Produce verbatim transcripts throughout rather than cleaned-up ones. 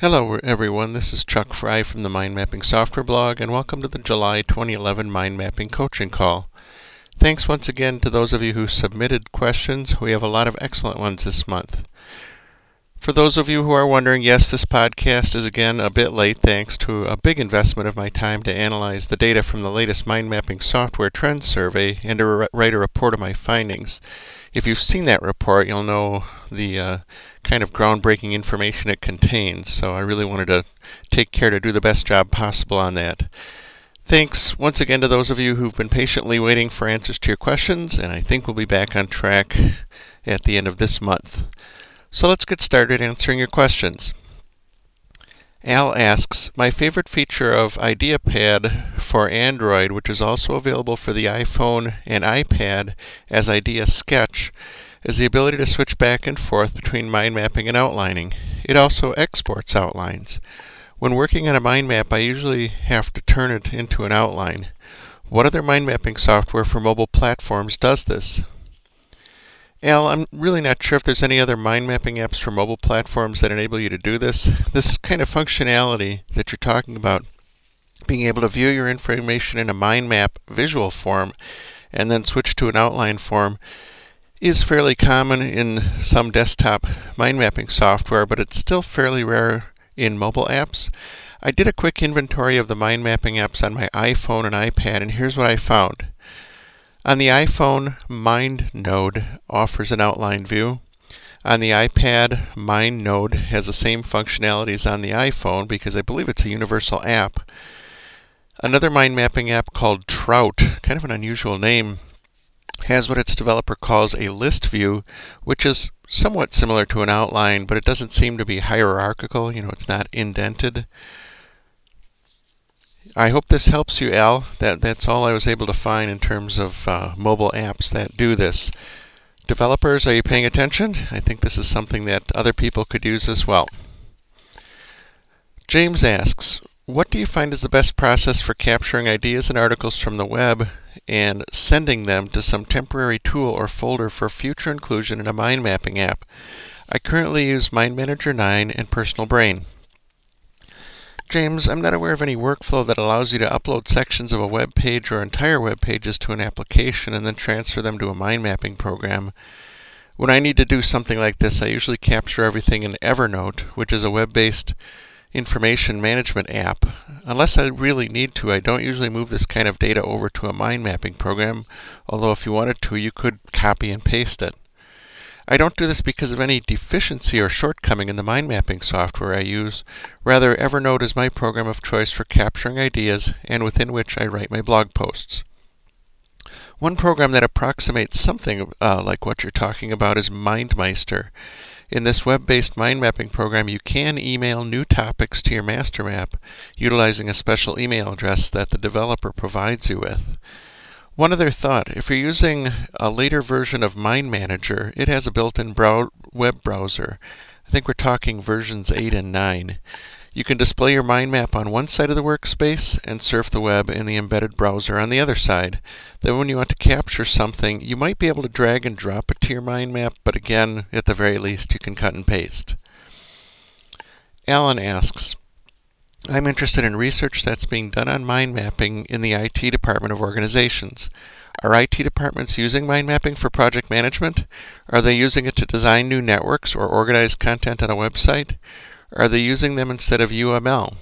Hello everyone, this is Chuck Fry from the Mind Mapping Software blog, and welcome to the July twenty eleven Mind Mapping Coaching Call. Thanks once again to those of you who submitted questions. We have a lot of excellent ones this month. For those of you who are wondering, yes, this podcast is again a bit late thanks to a big investment of my time to analyze the data from the latest Mind Mapping Software Trends Survey and to re- write a report of my findings. If you've seen that report, you'll know the uh, kind of groundbreaking information it contains, so I really wanted to take care to do the best job possible on that. Thanks once again to those of you who've been patiently waiting for answers to your questions, and I think we'll be back on track at the end of this month. So let's get started answering your questions. Al asks, my favorite feature of IdeaPad for Android, which is also available for the iPhone and iPad as Idea Sketch, is the ability to switch back and forth between mind mapping and outlining. It also exports outlines. When working on a mind map, I usually have to turn it into an outline. What other mind mapping software for mobile platforms does this? Al, I'm really not sure if there's any other mind mapping apps for mobile platforms that enable you to do this. This kind of functionality that you're talking about, being able to view your information in a mind map visual form and then switch to an outline form, is fairly common in some desktop mind mapping software, but it's still fairly rare in mobile apps. I did a quick inventory of the mind mapping apps on my iPhone and iPad, and here's what I found. On the iPhone, MindNode offers an outline view. On the iPad, MindNode has the same functionalities on the iPhone because I believe it's a universal app. Another mind mapping app called Trout, kind of an unusual name, has what its developer calls a list view, which is somewhat similar to an outline, but it doesn't seem to be hierarchical. You know, it's not indented. I hope this helps you, Al. That, that's all I was able to find in terms of uh, mobile apps that do this. Developers, are you paying attention? I think this is something that other people could use as well. James asks, what do you find is the best process for capturing ideas and articles from the web and sending them to some temporary tool or folder for future inclusion in a mind mapping app? I currently use Mind Manager nine and Personal Brain. James, I'm not aware of any workflow that allows you to upload sections of a web page or entire web pages to an application and then transfer them to a mind mapping program. When I need to do something like this, I usually capture everything in Evernote, which is a web-based information management app. Unless I really need to, I don't usually move this kind of data over to a mind mapping program, although if you wanted to, you could copy and paste it. I don't do this because of any deficiency or shortcoming in the mind mapping software I use. Rather, Evernote is my program of choice for capturing ideas and within which I write my blog posts. One program that approximates something uh, like what you're talking about is MindMeister. In this web-based mind mapping program, you can email new topics to your master map utilizing a special email address that the developer provides you with. One other thought, if you're using a later version of Mind Manager, it has a built-in brow- web browser. I think we're talking versions eight and nine. You can display your mind map on one side of the workspace and surf the web in the embedded browser on the other side. Then when you want to capture something, you might be able to drag and drop it to your mind map, but again, at the very least, you can cut and paste. Alan asks, I'm interested in research that's being done on mind mapping in the I T department of organizations. Are I T departments using mind mapping for project management? Are they using it to design new networks or organize content on a website? Are they using them instead of U M L?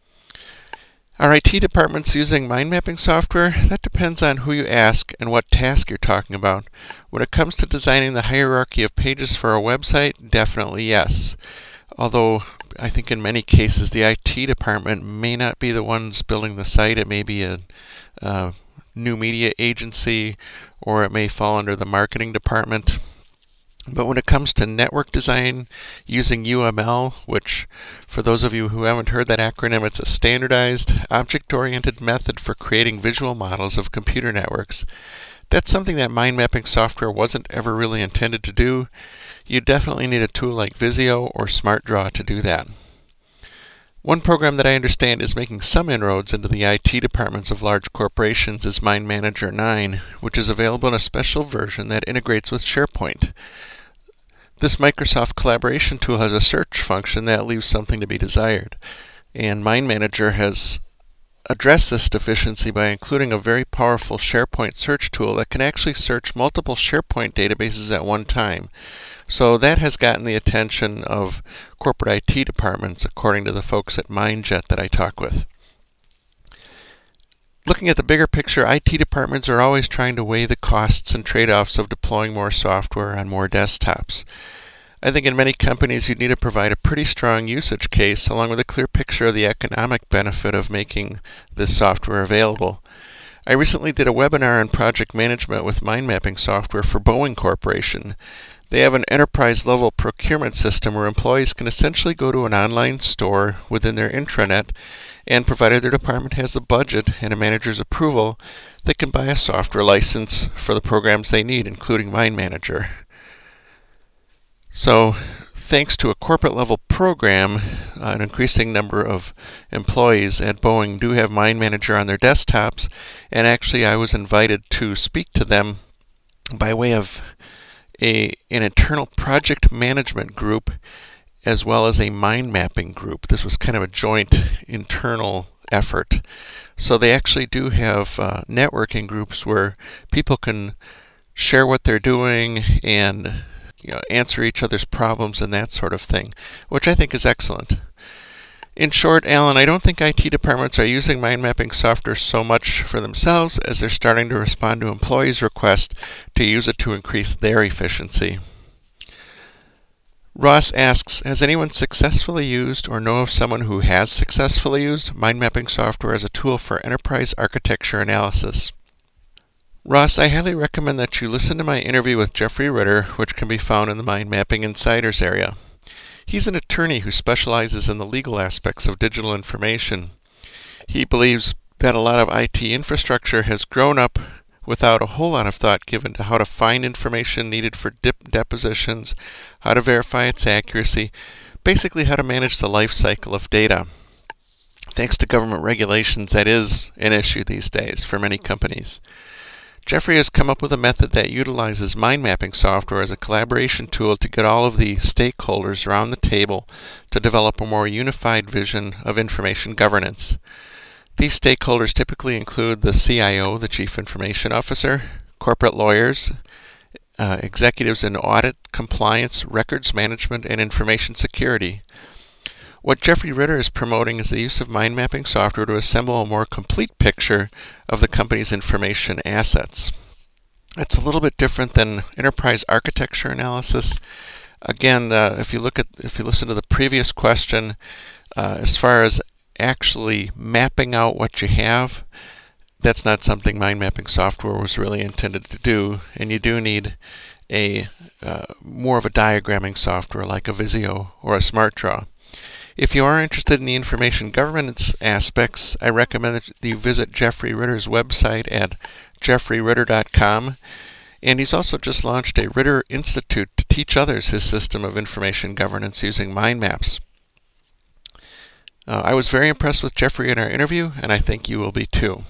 Are I T departments using mind mapping software? That depends on who you ask and what task you're talking about. When it comes to designing the hierarchy of pages for a website, definitely yes. Although I think in many cases the I T department may not be the ones building the site. It may be a, a new media agency, or it may fall under the marketing department. But when it comes to network design using U M L, which for those of you who haven't heard that acronym, it's a standardized, object-oriented method for creating visual models of computer networks. That's something that mind mapping software wasn't ever really intended to do. You definitely need a tool like Visio or SmartDraw to do that. One program that I understand is making some inroads into the I T departments of large corporations is Mind Manager nine, which is available in a special version that integrates with SharePoint. This Microsoft collaboration tool has a search function that leaves something to be desired, and MindManager has addressed this deficiency by including a very powerful SharePoint search tool that can actually search multiple SharePoint databases at one time. So that has gotten the attention of corporate I T departments, according to the folks at MindJet that I talk with. Looking at the bigger picture, I T departments are always trying to weigh the costs and trade-offs of deploying more software on more desktops. I think in many companies you'd need to provide a pretty strong usage case along with a clear picture of the economic benefit of making this software available. I recently did a webinar on project management with mind mapping software for Boeing Corporation. They have an enterprise-level procurement system where employees can essentially go to an online store within their intranet, and provided their department has the budget and a manager's approval, they can buy a software license for the programs they need, including MindManager. So, thanks to a corporate-level program, uh, an increasing number of employees at Boeing do have MindManager on their desktops, and actually I was invited to speak to them by way of a, an internal project management group as well as a mind mapping group. This was kind of a joint internal effort. So they actually do have uh, networking groups where people can share what they're doing and you know, answer each other's problems and that sort of thing, which I think is excellent. In short, Alan, I don't think I T departments are using mind mapping software so much for themselves as they're starting to respond to employees' requests to use it to increase their efficiency. Ross asks, has anyone successfully used or know of someone who has successfully used mind mapping software as a tool for enterprise architecture analysis? Ross, I highly recommend that you listen to my interview with Jeffrey Ritter, which can be found in the Mind Mapping Insiders area. He's an attorney who specializes in the legal aspects of digital information. He believes that a lot of I T infrastructure has grown up without a whole lot of thought given to how to find information needed for dip depositions, how to verify its accuracy, basically how to manage the life cycle of data. Thanks to government regulations, that is an issue these days for many companies. Jeffrey has come up with a method that utilizes mind mapping software as a collaboration tool to get all of the stakeholders around the table to develop a more unified vision of information governance. These stakeholders typically include the C I O, the Chief Information Officer, corporate lawyers, uh, executives in audit, compliance, records management, and information security. What Jeffrey Ritter is promoting is the use of mind mapping software to assemble a more complete picture of the company's information assets. It's a little bit different than enterprise architecture analysis. Again, uh, if you look at, if you listen to the previous question, uh, as far as actually mapping out what you have, that's not something mind mapping software was really intended to do, and you do need a uh, more of a diagramming software like a Visio or a SmartDraw. If you are interested in the information governance aspects, I recommend that you visit Jeffrey Ritter's website at jeffrey ritter dot com, and he's also just launched a Ritter Institute to teach others his system of information governance using mind maps. Uh, I was very impressed with Jeffrey in our interview, and I think you will be too.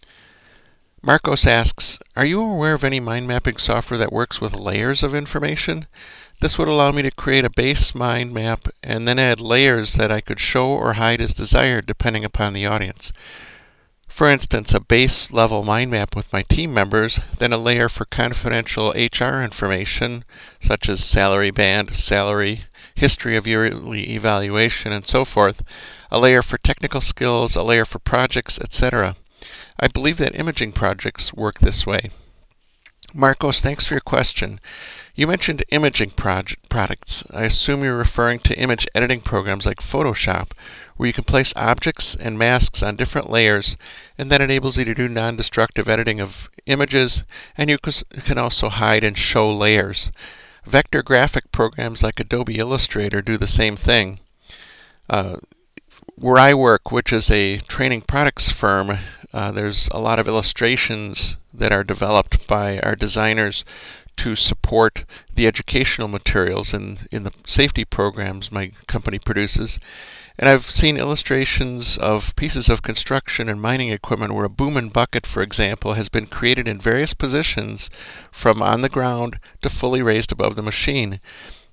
Marcos asks, are you aware of any mind mapping software that works with layers of information? This would allow me to create a base mind map and then add layers that I could show or hide as desired depending upon the audience. For instance, a base level mind map with my team members, then a layer for confidential H R information such as salary band, salary, history of yearly evaluation, and so forth, a layer for technical skills, a layer for projects, et cetera. I believe that imaging projects work this way. Marcos, thanks for your question. You mentioned imaging project products. I assume you're referring to image editing programs like Photoshop, where you can place objects and masks on different layers, and that enables you to do non-destructive editing of images, and you can also hide and show layers. Vector graphic programs like Adobe Illustrator do the same thing. Uh, where I work, which is a training products firm, uh, there's a lot of illustrations that are developed by our designers to support the educational materials in, in the safety programs my company produces. And I've seen illustrations of pieces of construction and mining equipment where a boom and bucket, for example, has been created in various positions from on the ground to fully raised above the machine.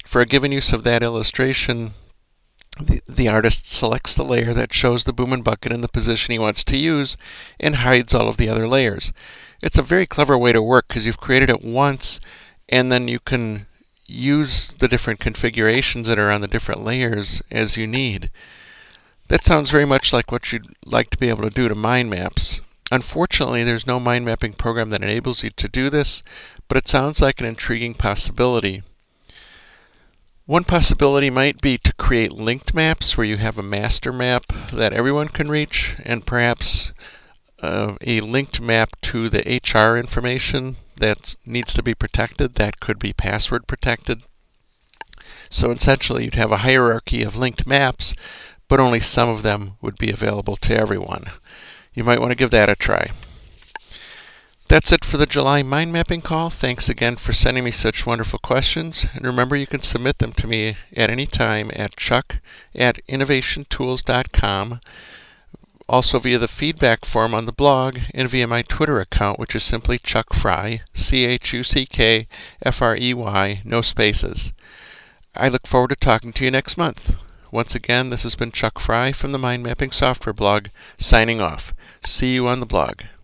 For a given use of that illustration, the, the artist selects the layer that shows the boom and bucket in the position he wants to use and hides all of the other layers. It's a very clever way to work because you've created it once, and then you can use the different configurations that are on the different layers as you need. That sounds very much like what you'd like to be able to do to mind maps. Unfortunately, there's no mind mapping program that enables you to do this, but it sounds like an intriguing possibility. One possibility might be to create linked maps where you have a master map that everyone can reach, and perhaps uh, a linked map to the H R information that needs to be protected that could be password protected. So essentially you'd have a hierarchy of linked maps, but only some of them would be available to everyone. You might want to give that a try. That's it for the July mind mapping call. Thanks again for sending me such wonderful questions. And remember, you can submit them to me at any time at chuck at innovation tools dot com. Also via the feedback form on the blog and via my Twitter account, which is simply Chuck Frey, C H U C K F R E Y, no spaces. I look forward to talking to you next month. Once again, this has been Chuck Frey from the Mind Mapping Software blog, signing off. See you on the blog.